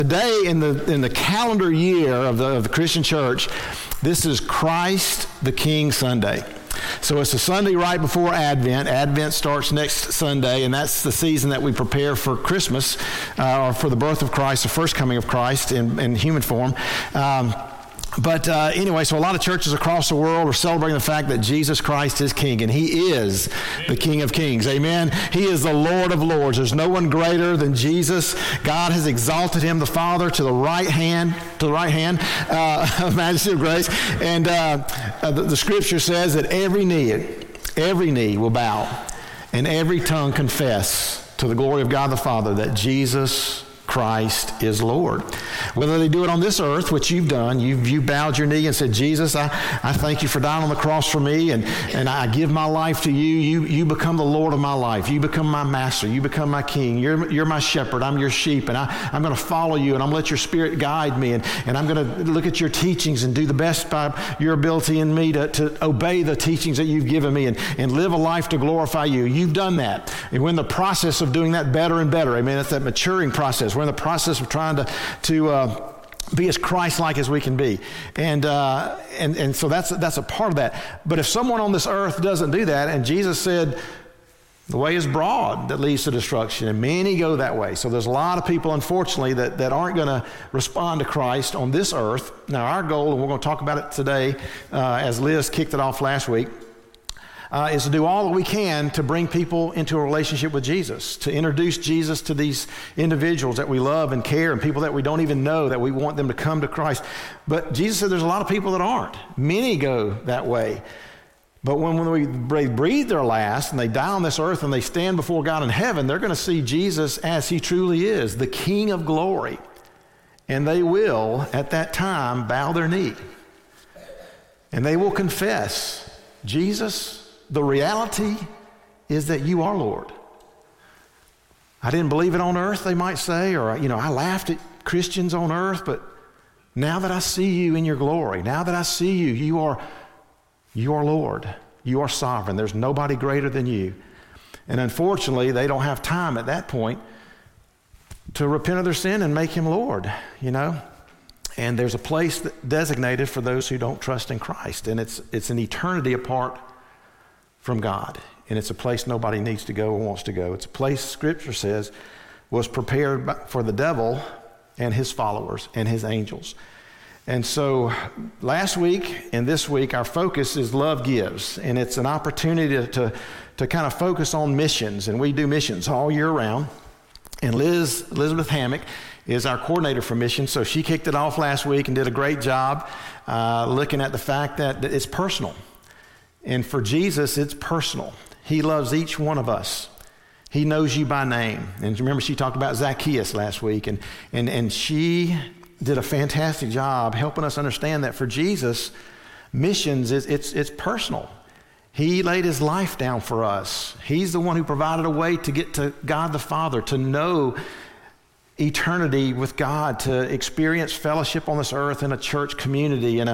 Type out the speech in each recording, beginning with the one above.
Today in the calendar year of the Christian church, this is Christ the King Sunday. So it's the Sunday right before Advent. Advent starts next Sunday, and that's the season that we prepare for Christmas, or for the birth of Christ, the first coming of Christ in human form. But anyway, so a lot of churches across the world are celebrating the fact that Jesus Christ is King, and He is the King of Kings. Amen? He is the Lord of Lords. There's no one greater than Jesus. God has exalted Him, the Father, to the right hand of majesty of grace. And the Scripture says that every knee will bow, and every tongue confess to the glory of God the Father that Jesus Christ is Lord. Whether they do it on this earth, which you've done, you bowed your knee and said, Jesus, I thank you for dying on the cross for me, and I give my life to you. You become the Lord of my life. You become my master. You become my king. You're my shepherd. I'm your sheep, and I'm going to follow you, and I'm going to let your Spirit guide me, and I'm going to look at your teachings and do the best by your ability in me to obey the teachings that you've given me and live a life to glorify you. You've done that. And we're in the process of doing that better and better. Amen. It's that maturing process. We're in the process of trying to be as Christ-like as we can be. And so that's a part of that. But if someone on this earth doesn't do that, and Jesus said, the way is broad that leads to destruction, and many go that way. So there's a lot of people, unfortunately, that aren't going to respond to Christ on this earth. Now, our goal, and we're going to talk about it today, as Liz kicked it off last week, is to do all that we can to bring people into a relationship with Jesus, to introduce Jesus to these individuals that we love and care, and people that we don't even know, that we want them to come to Christ. But Jesus said there's a lot of people that aren't. Many go that way. But when we breathe their last and they die on this earth and they stand before God in heaven, they're going to see Jesus as He truly is, the King of glory. And they will, at that time, bow their knee. And they will confess, Jesus, the reality is that you are Lord. I didn't believe it on earth, they might say, or, I laughed at Christians on earth, but now that I see you in your glory, now that I see you, you are Lord. You are sovereign. There's nobody greater than you. And unfortunately, they don't have time at that point to repent of their sin and make Him Lord, And there's a place designated for those who don't trust in Christ, and it's an eternity apart from God. And it's a place nobody needs to go or wants to go. It's a place, Scripture says, was prepared for the devil and his followers and his angels. And so last week and this week, our focus is Love Gives. And it's an opportunity to kind of focus on missions. And we do missions all year round. And Elizabeth Hammock is our coordinator for missions. So she kicked it off last week and did a great job looking at the fact that it's personal. And for Jesus, it's personal. He loves each one of us. He knows you by name. And remember, she talked about Zacchaeus last week, and she did a fantastic job helping us understand that for Jesus, missions it's personal. He laid His life down for us. He's the one who provided a way to get to God the Father, to know eternity with God, to experience fellowship on this earth in a church community, in a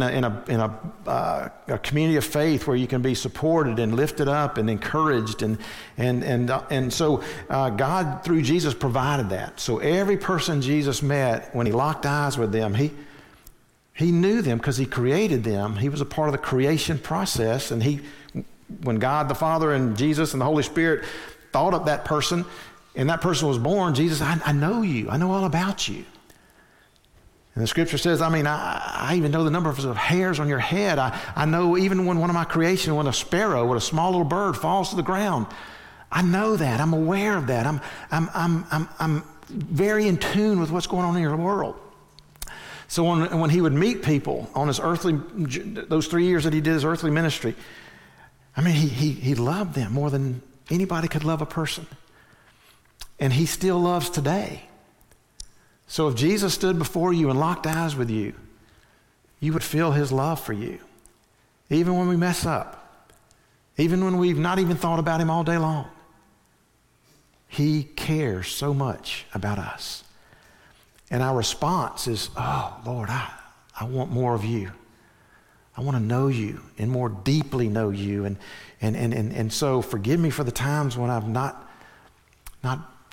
community of faith where you can be supported and lifted up and encouraged, and so God through Jesus provided that. So every person Jesus met, when He locked eyes with them, He knew them because He created them. He was a part of the creation process, and when God the Father and Jesus and the Holy Spirit thought of that person, and that person was born, Jesus, I know you. I know all about you. And the Scripture says, I even know the number of hairs on your head. I know even when one of my creation, when a sparrow, when a small little bird falls to the ground, I know that. I'm aware of that. I'm very in tune with what's going on in your world. So when He would meet people on those 3 years that He did His earthly ministry, He loved them more than anybody could love a person. And He still loves today. So if Jesus stood before you and locked eyes with you, you would feel His love for you. Even when we mess up. Even when we've not even thought about Him all day long. He cares so much about us. And our response is, oh, Lord, I want more of you. I want to know you and more deeply know you. And so forgive me for the times when I've not just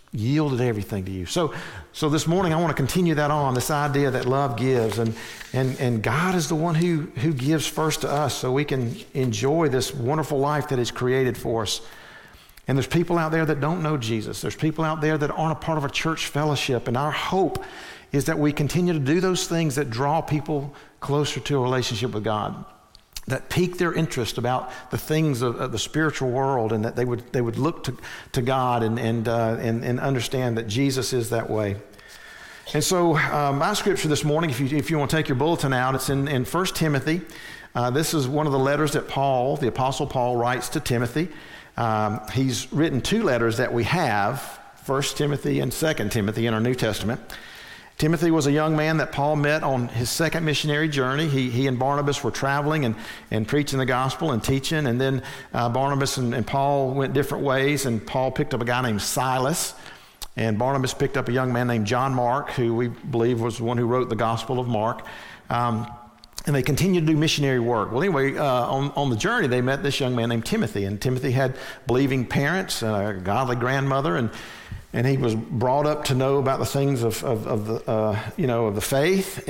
yielded everything to you. So this morning I want to continue that on, this idea that love gives, and God is the one who gives first to us so we can enjoy this wonderful life that He's created for us. And there's people out there that don't know Jesus. There's people out there that aren't a part of a church fellowship, and our hope is that we continue to do those things that draw people closer to a relationship with God, that pique their interest about the things of the spiritual world, and that they would look to God and understand that Jesus is that way. And so my scripture this morning, if you want to take your bulletin out, it's in 1 Timothy. This is one of the letters that Paul, the Apostle Paul, writes to Timothy. He's written two letters that we have, 1 Timothy and 2 Timothy in our New Testament. Timothy was a young man that Paul met on his second missionary journey. He and Barnabas were traveling and preaching the gospel and teaching, and then Barnabas and Paul went different ways, and Paul picked up a guy named Silas, and Barnabas picked up a young man named John Mark, who we believe was the one who wrote the Gospel of Mark. And they continued to do missionary work. Well, anyway, on the journey, they met this young man named Timothy, and Timothy had believing parents, a godly grandmother, and he was brought up to know about the things of the faith.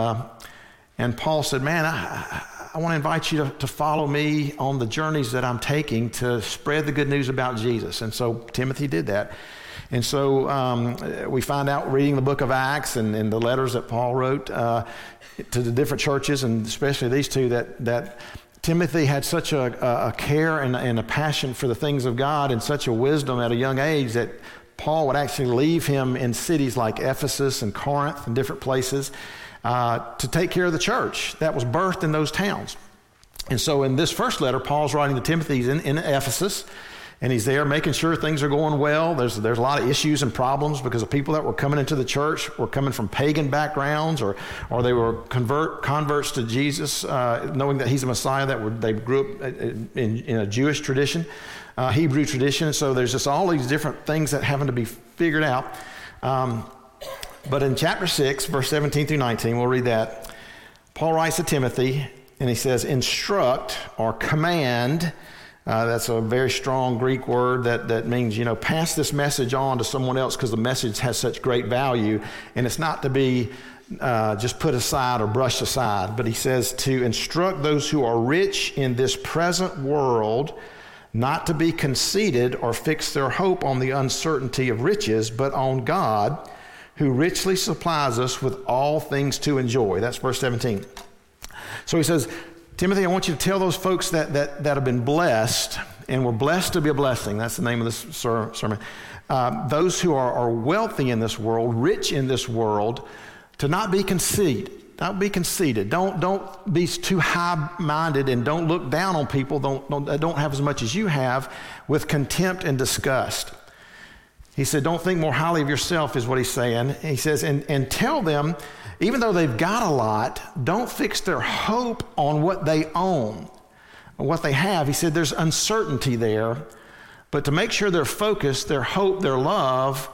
And Paul said, "Man, I want to invite you to follow me on the journeys that I'm taking to spread the good news about Jesus." And so Timothy did that. And so we find out reading the book of Acts and the letters that Paul wrote to the different churches, and especially these two, that Timothy had such a care and a passion for the things of God and such a wisdom at a young age that Paul would actually leave him in cities like Ephesus and Corinth and different places to take care of the church that was birthed in those towns. And so in this first letter, Paul's writing to Timothy. He's in Ephesus, and he's there making sure things are going well. There's a lot of issues and problems because the people that were coming into the church were coming from pagan backgrounds, or they were converts to Jesus, knowing that He's a Messiah. They grew up in a Jewish tradition, Hebrew tradition. So there's just all these different things that having to be figured out. But in chapter 6, verse 17 through 19, we'll read that. Paul writes to Timothy, and he says, "Instruct," or command. That's a very strong Greek word that means, pass this message on to someone else because the message has such great value. And it's not to be just put aside or brushed aside. But he says to instruct those who are rich in this present world not to be conceited or fix their hope on the uncertainty of riches, but on God, who richly supplies us with all things to enjoy. That's verse 17. So he says, Timothy, I want you to tell those folks that have been blessed, and we're blessed to be a blessing. That's the name of this sermon. Those who are wealthy in this world, rich in this world, to not be conceited. Don't be conceited. Don't be too high-minded, and don't look down on people that don't have as much as you have with contempt and disgust. He said, don't think more highly of yourself, is what he's saying. He says, and tell them, even though they've got a lot, don't fix their hope on what they own, or what they have. He said there's uncertainty there, but to make sure their focus, their hope, their love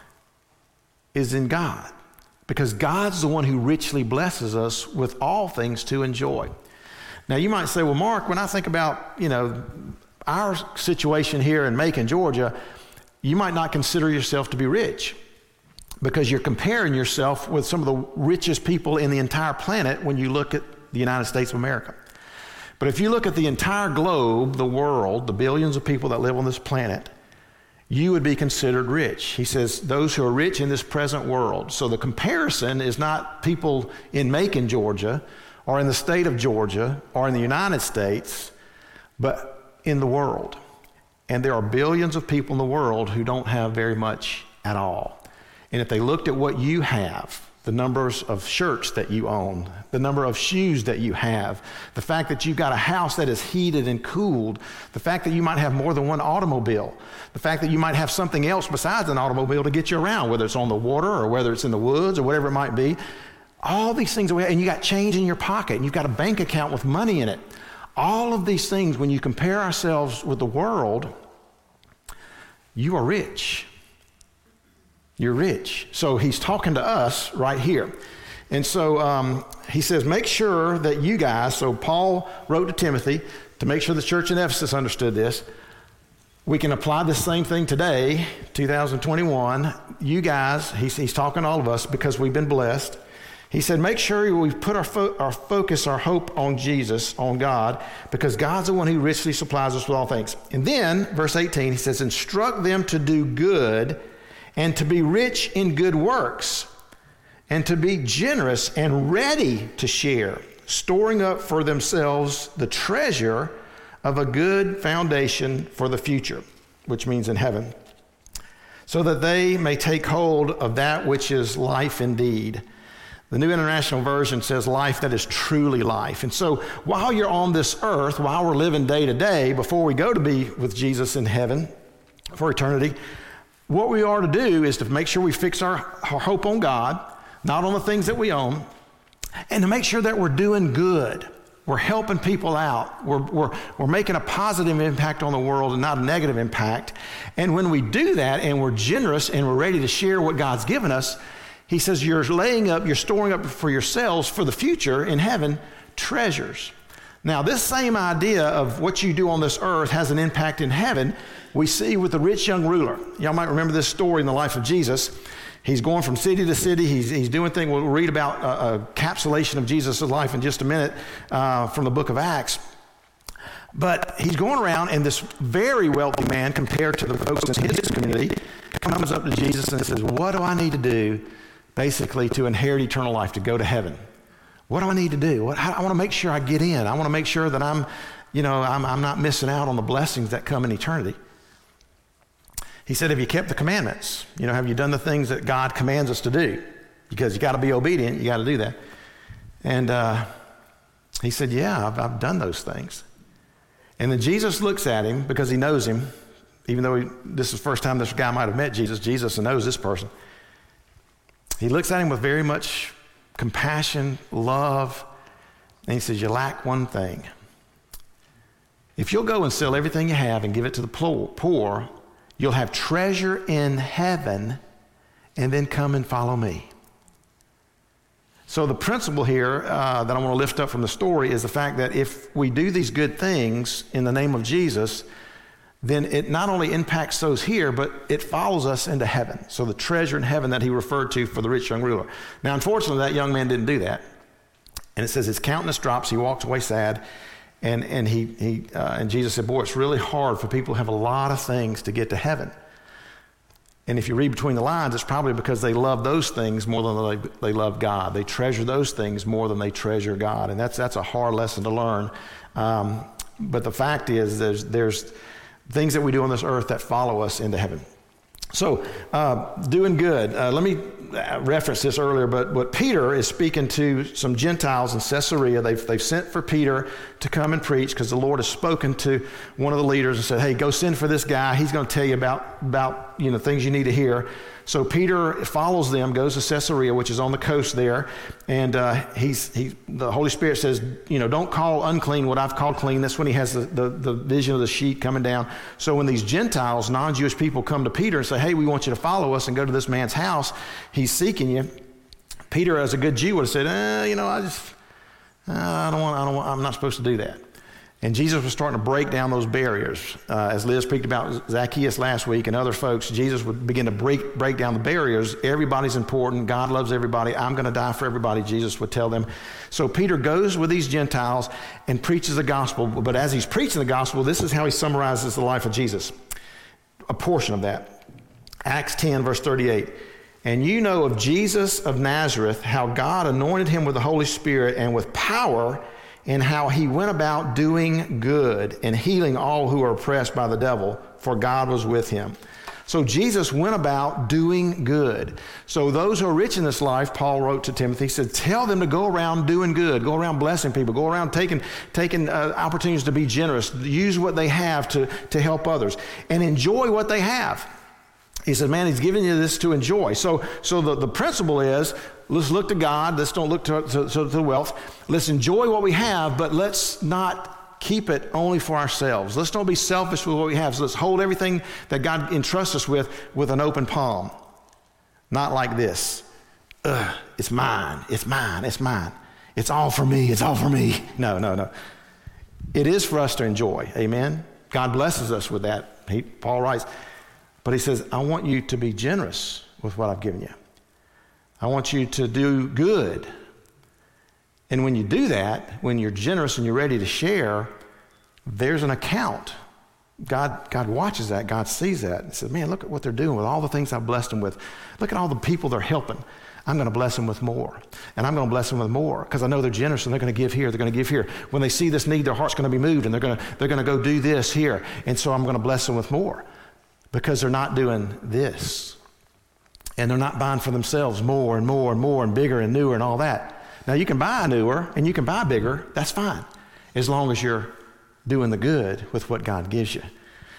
is in God, because God's the one who richly blesses us with all things to enjoy. Now, you might say, well, Mark, when I think about, our situation here in Macon, Georgia, you might not consider yourself to be rich, because you're comparing yourself with some of the richest people in the entire planet when you look at the United States of America. But if you look at the entire globe, the world, the billions of people that live on this planet, you would be considered rich. He says those who are rich in this present world. So the comparison is not people in Macon, Georgia, or in the state of Georgia, or in the United States, but in the world. And there are billions of people in the world who don't have very much at all. And if they looked at what you have, the numbers of shirts that you own, the number of shoes that you have, the fact that you've got a house that is heated and cooled, the fact that you might have more than one automobile, the fact that you might have something else besides an automobile to get you around, whether it's on the water or whether it's in the woods or whatever it might be, all these things, and you got change in your pocket, and you've got a bank account with money in it. All of these things, when you compare ourselves with the world, you are rich. You're rich. So he's talking to us right here. And so he says, make sure that you guys, so Paul wrote to Timothy to make sure the church in Ephesus understood this, We can apply the same thing today, 2021. You guys, he's talking to all of us because we've been blessed. He said, make sure we put our focus, our hope on Jesus, on God, because God's the one who richly supplies us with all things. And then, verse 18, he says, instruct them to do good and to be rich in good works and to be generous and ready to share, storing up for themselves the treasure of a good foundation for the future, which means in heaven, so that they may take hold of that which is life indeed. The New International Version says life that is truly life. And so while you're on this earth, while we're living day to day, before we go to be with Jesus in heaven for eternity, what we are to do is to make sure we fix our hope on God, not on the things that we own, and to make sure that we're doing good. We're helping people out. We're making a positive impact on the world and not a negative impact. And when we do that and we're generous and we're ready to share what God's given us, he says you're storing up for yourselves for the future in heaven treasures. Now, this same idea of what you do on this earth has an impact in heaven. We see with the rich young ruler. Y'all might remember this story in the life of Jesus. He's going from city to city. He's doing things. We'll read about a encapsulation of Jesus' life in just a minute from the book of Acts. But he's going around, and this very wealthy man, compared to the folks in his community, comes up to Jesus and says, what do I need to do, basically, to inherit eternal life, to go to heaven? What do I need to do? I want to make sure I get in. I want to make sure that I'm not missing out on the blessings that come in eternity. He said, have you kept the commandments? Have you done the things that God commands us to do? Because you got to be obedient. You got to do that. And he said, yeah, I've done those things. And then Jesus looks at him because he knows him, even though this is the first time this guy might have met Jesus. Jesus knows this person. He looks at him with very much compassion, love, and he says, you lack one thing. If you'll go and sell everything you have and give it to the poor, you'll have treasure in heaven, and then come and follow me. So the principle here that I want to lift up from the story is the fact that if we do these good things in the name of Jesus, then it not only impacts those here, but it follows us into heaven. So the treasure in heaven that he referred to for the rich young ruler. Now, unfortunately, that young man didn't do that. And it says his countenance drops. He walks away sad. And Jesus said, boy, it's really hard for people who have a lot of things to get to heaven. And if you read between the lines, it's probably because they love those things more than they love God. They treasure those things more than they treasure God. And that's a hard lesson to learn. But the fact is there's things that we do on this earth that follow us into heaven. So doing good. Let me reference this earlier, but Peter is speaking to some Gentiles in Caesarea. They've sent for Peter to come and preach because the Lord has spoken to one of the leaders and said, hey, go send for this guy. He's going to tell you about things you need to hear. So Peter follows them, goes to Caesarea, which is on the coast there, and the Holy Spirit says, don't call unclean what I've called clean. That's when he has the vision of the sheet coming down. So when these Gentiles, non-Jewish people, come to Peter and say, hey, we want you to follow us and go to this man's house, he's seeking you. Peter, as a good Jew, would have said, I'm not supposed to do that. And Jesus was starting to break down those barriers. As Liz speak about Zacchaeus last week and other folks, Jesus would begin to break down the barriers. Everybody's important. God loves everybody. I'm going to die for everybody, Jesus would tell them. So Peter goes with these Gentiles and preaches the gospel. But as he's preaching the gospel, this is how he summarizes the life of Jesus. A portion of that. Acts 10, verse 38. And you know of Jesus of Nazareth, how God anointed him with the Holy Spirit and with power, and how he went about doing good and healing all who are oppressed by the devil, for God was with him. So Jesus went about doing good. So those who are rich in this life, Paul wrote to Timothy, said, tell them to go around doing good, go around blessing people, go around taking opportunities to be generous, use what they have to help others, and enjoy what they have. He said, man, he's giving you this to enjoy. So the principle is, let's look to God. Let's don't look to wealth. Let's enjoy what we have, but let's not keep it only for ourselves. Let's don't be selfish with what we have. So let's hold everything that God entrusts us with an open palm. Not like this. It's mine. It's mine. It's mine. It's all for me. It's all for me. No. It is for us to enjoy. Amen. God blesses us with that. Paul writes, but he says, I want you to be generous with what I've given you. I want you to do good. And when you do that, when you're generous and you're ready to share, there's an account. God watches that. God sees that and says, man, look at what they're doing with all the things I've blessed them with. Look at all the people they're helping. I'm going to bless them with more. And I'm going to bless them with more because I know they're generous and they're going to give here. They're going to give here. When they see this need, their heart's going to be moved and they're going to go do this here. And so I'm going to bless them with more because they're not doing this. And they're not buying for themselves more and more and more and bigger and newer and all that. Now, you can buy newer and you can buy bigger. That's fine as long as you're doing the good with what God gives you.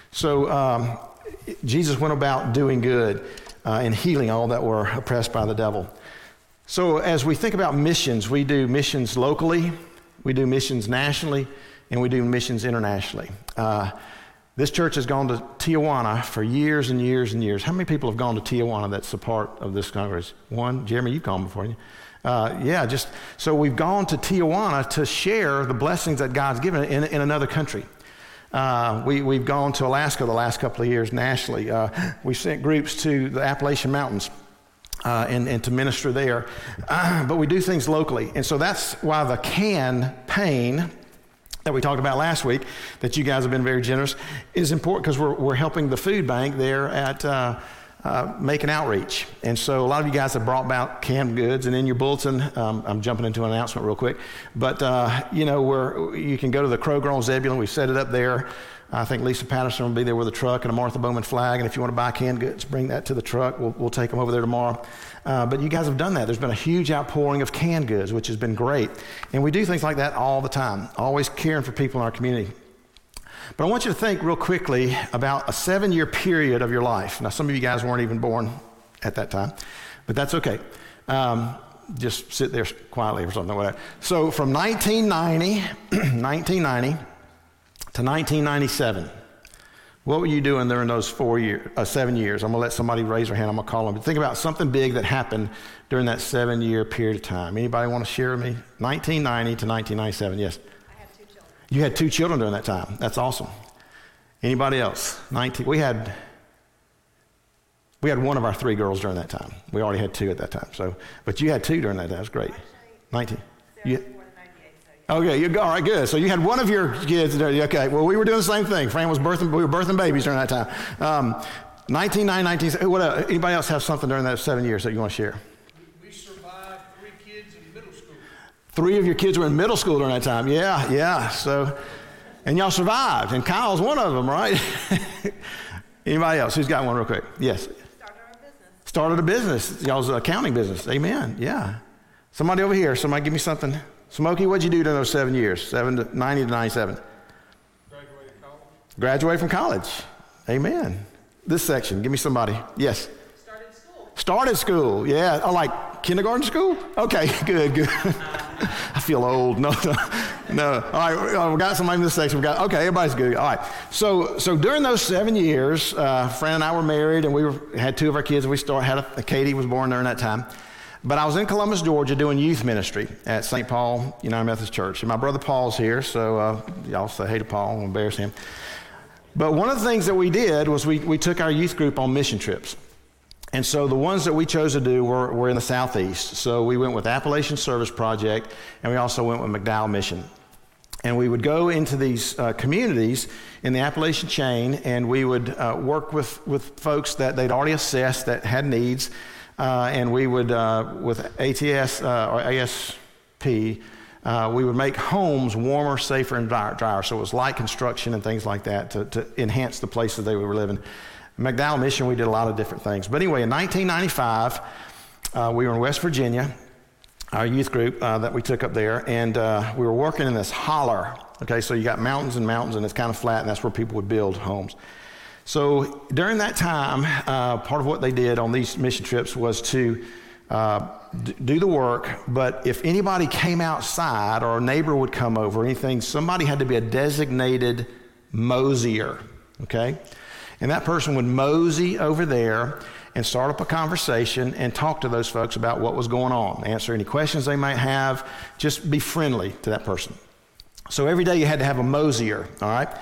So Jesus went about doing good and healing all that were oppressed by the devil. So as we think about missions, we do missions locally, we do missions nationally, and we do missions internationally. This church has gone to Tijuana for years and years and years. How many people have gone to Tijuana that's a part of this Congress? One. Jeremy, you've gone before, haven't you? So we've gone to Tijuana to share the blessings that God's given in another country. We've gone to Alaska the last couple of years nationally. We sent groups to the Appalachian Mountains and to minister there. But we do things locally. And so that's why the campaign that we talked about last week, that you guys have been very generous, is important because we're helping the food bank there at make an outreach. And so a lot of you guys have brought about canned goods, and in your bulletin, I'm jumping into an announcement real quick, but you can go to the Kroger on Zebulon. We've set it up there. I think Lisa Patterson will be there with a truck and a Martha Bowman flag, and if you want to buy canned goods, bring that to the truck. We'll take them over there tomorrow. But you guys have done that. There's been a huge outpouring of canned goods, which has been great. And we do things like that all the time, always caring for people in our community. But I want you to think real quickly about a 7-year period of your life. Now, some of you guys weren't even born at that time, but that's okay. Just sit there quietly or something like that. So from 1990 to 1997, what were you doing during those 7 years? I'm going to let somebody raise their hand. I'm going to call them. Think about something big that happened during that 7-year period of time. Anybody want to share with me? 1990 to 1997, yes. You had 2 children during that time. That's awesome. Anybody else? We had one of our 3 girls during that time. We already had 2 at that time. So, but you had 2 during that time. That's great. 19. Okay, all right, good. So you had one of your kids. Okay, well, we were doing the same thing. Fran we were birthing babies during that time. 1990, what else? Anybody else have something during that 7 years that you want to share? We survived 3 kids in middle school. 3 of your kids were in middle school during that time. Yeah. So, and y'all survived, and Kyle's one of them, right? Anybody else? Who's got one real quick? Yes. Started a business. Y'all's accounting business. Amen. Yeah. Somebody over here. Somebody give me something. Smokey, what'd you do during those 7 years? 90 to 97. Graduated from college. Amen. This section. Give me somebody. Yes. Started school. Yeah. Oh, like kindergarten school? Okay. Good. I feel old. No. All right. We got somebody in this section. Okay. Everybody's good. All right. So during those 7 years, Fran and I were married, and we had 2 of our kids. And Katie was born during that time. But I was in Columbus, Georgia, doing youth ministry at St. Paul United Methodist Church. And my brother Paul's here, so y'all say hey to Paul. I won't embarrass him. But one of the things that we did was we took our youth group on mission trips. And so the ones that we chose to do were in the Southeast. So we went with Appalachian Service Project, and we also went with McDowell Mission. And we would go into these communities in the Appalachian chain, and we would work with folks that they'd already assessed that had needs. And we would, with ATS or ASP, we would make homes warmer, safer, and drier. So it was light construction and things like that to enhance the places they were living. McDowell Mission, we did a lot of different things. But anyway, in 1995, we were in West Virginia, our youth group that we took up there, and we were working in this holler. Okay, so you got mountains and mountains, and it's kind of flat, and that's where people would build homes. So during that time, part of what they did on these mission trips was to do the work, but if anybody came outside or a neighbor would come over or anything, somebody had to be a designated mosier, okay? And that person would mosey over there and start up a conversation and talk to those folks about what was going on, answer any questions they might have, just be friendly to that person. So every day you had to have a mosier, all right?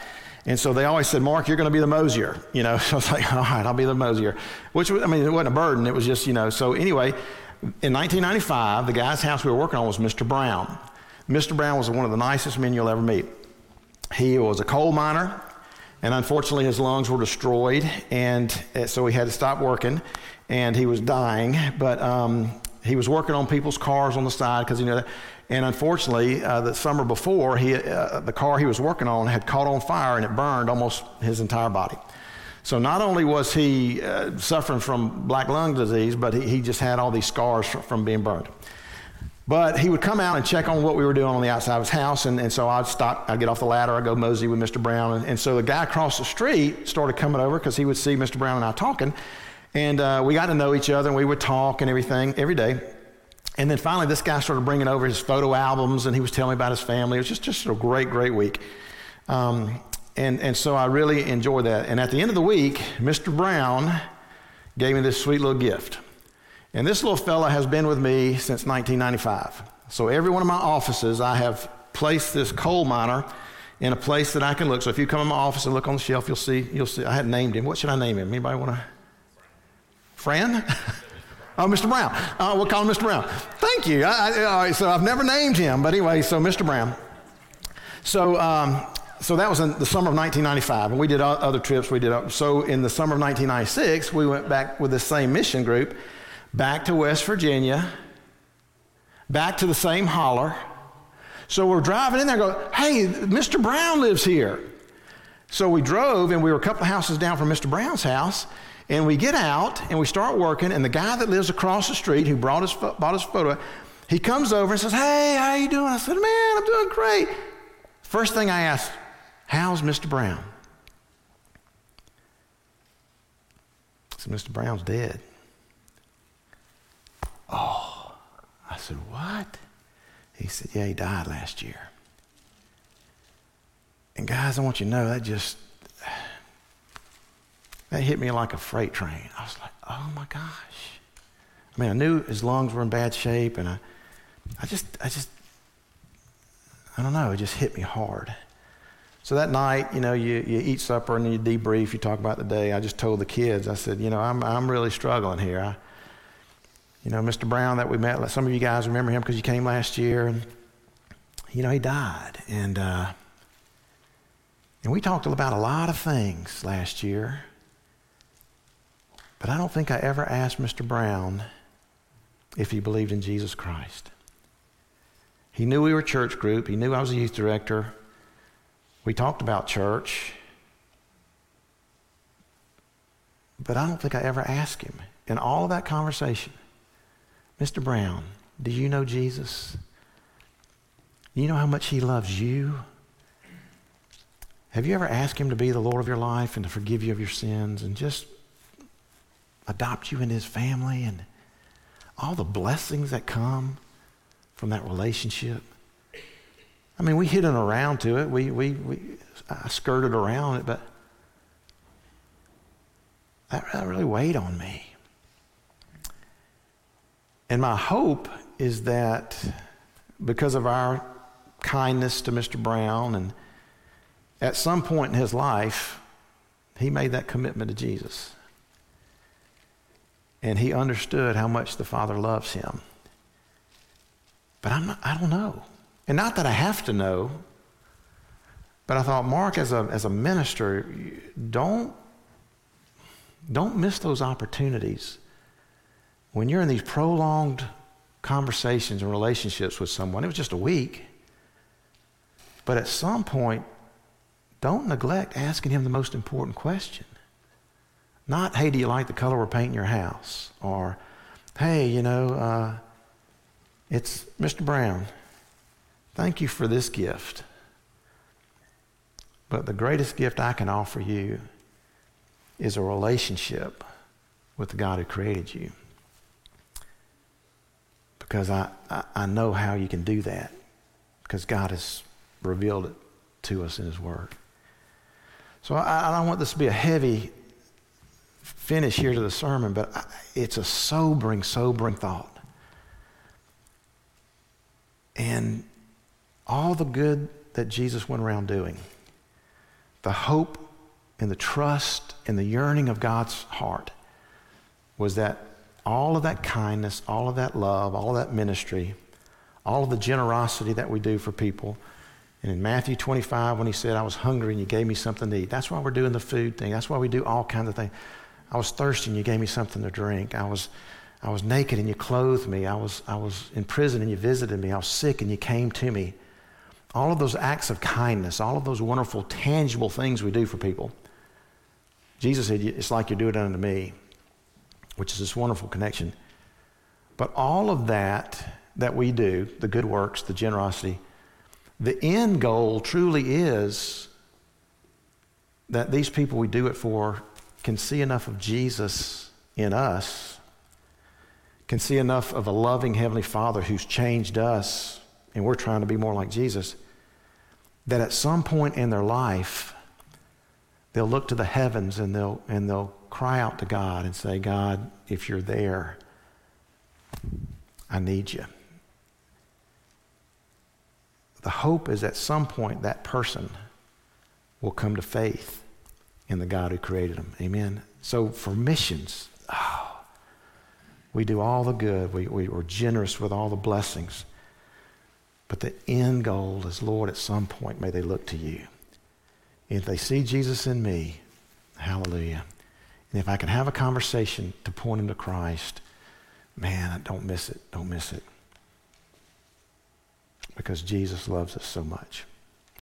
And so they always said, Mark, you're going to be the Mosier. So I was like, all right, I'll be the Mosier. Which, it wasn't a burden. It was just, So anyway, in 1995, the guy's house we were working on was Mr. Brown. Mr. Brown was one of the nicest men you'll ever meet. He was a coal miner, and unfortunately his lungs were destroyed, and so he had to stop working, and he was dying. But he was working on people's cars on the side because he knew that. And unfortunately, the summer before, the car he was working on had caught on fire and it burned almost his entire body. So not only was he suffering from black lung disease, but he just had all these scars from being burned. But he would come out and check on what we were doing on the outside of his house, and so I'd stop, I'd get off the ladder, I'd go mosey with Mr. Brown. And so the guy across the street started coming over because he would see Mr. Brown and I talking, and we got to know each other, and we would talk and everything every day. And then finally, this guy started bringing over his photo albums, and he was telling me about his family. It was just a great, great week. And so I really enjoyed that. And at the end of the week, Mr. Brown gave me this sweet little gift. And this little fella has been with me since 1995. So every one of my offices, I have placed this coal miner in a place that I can look. So if you come in my office and look on the shelf, you'll see. I hadn't named him. What should I name him? Anybody want to? Fran? Oh, Mr. Brown. We'll call him Mr. Brown. Thank you. So I've never named him, but anyway, so Mr. Brown. So that was in the summer of 1995, and we did other trips. So in the summer of 1996, we went back with the same mission group, back to West Virginia, back to the same holler. So we're driving in there and go, hey, Mr. Brown lives here. So we drove, and we were a couple of houses down from Mr. Brown's house. And we get out, and we start working, and the guy that lives across the street who bought his photo, he comes over and says, hey, how you doing? I said, man, I'm doing great. First thing I asked, how's Mr. Brown? I said, Mr. Brown's dead. Oh, I said, what? He said, yeah, he died last year. And guys, I want you to know that hit me like a freight train. I was like, oh my gosh. I mean, I knew his lungs were in bad shape, and I don't know, it just hit me hard. So that night, you eat supper and you debrief, you talk about the day. I just told the kids, I said, I'm really struggling here. Mr. Brown that we met, some of you guys remember him because you came last year, and, he died. And we talked about a lot of things last year. But I don't think I ever asked Mr. Brown if he believed in Jesus Christ. He knew we were a church group. He knew I was a youth director. We talked about church. But I don't think I ever asked him in all of that conversation, Mr. Brown, do you know Jesus? Do you know how much he loves you? Have you ever asked him to be the Lord of your life and to forgive you of your sins and just adopt you into his family and all the blessings that come from that relationship? I mean, we hit an around to it. I skirted around it, but that really weighed on me. And my hope is that because of our kindness to Mr. Brown, and at some point in his life, he made that commitment to Jesus. And he understood how much the Father loves him. But I don't know. And not that I have to know, but I thought, Mark, as a minister, don't miss those opportunities. When you're in these prolonged conversations and relationships with someone, it was just a week, but at some point, don't neglect asking him the most important question. Not, hey, do you like the color we're painting your house? Or, hey, it's Mr. Brown. Thank you for this gift. But the greatest gift I can offer you is a relationship with the God who created you. Because I know how you can do that. Because God has revealed it to us in his word. So I don't want this to be a heavy finish here to the sermon, but it's a sobering thought. And all the good that Jesus went around doing, the hope and the trust and the yearning of God's heart was that all of that kindness, all of that love, all of that ministry, all of the generosity that we do for people. And in Matthew 25, when he said, I was hungry and you gave me something to eat, that's why we're doing the food thing. That's why we do all kinds of things. I was thirsty and you gave me something to drink. I was naked and you clothed me. I was in prison and you visited me. I was sick and you came to me. All of those acts of kindness, all of those wonderful, tangible things we do for people. Jesus said, it's like you do it unto me, which is this wonderful connection. But all of that we do, the good works, the generosity, the end goal truly is that these people we do it for can see enough of Jesus in us, can see enough of a loving Heavenly Father who's changed us, and we're trying to be more like Jesus, that at some point in their life, they'll look to the heavens and they'll cry out to God and say, God, if you're there, I need you. The hope is at some point that person will come to faith in the God who created them. Amen. So for missions, we do all the good. We're generous with all the blessings. But the end goal is, Lord, at some point may they look to you. If they see Jesus in me, hallelujah. And if I can have a conversation to point them to Christ, man, don't miss it. Don't miss it. Because Jesus loves us so much.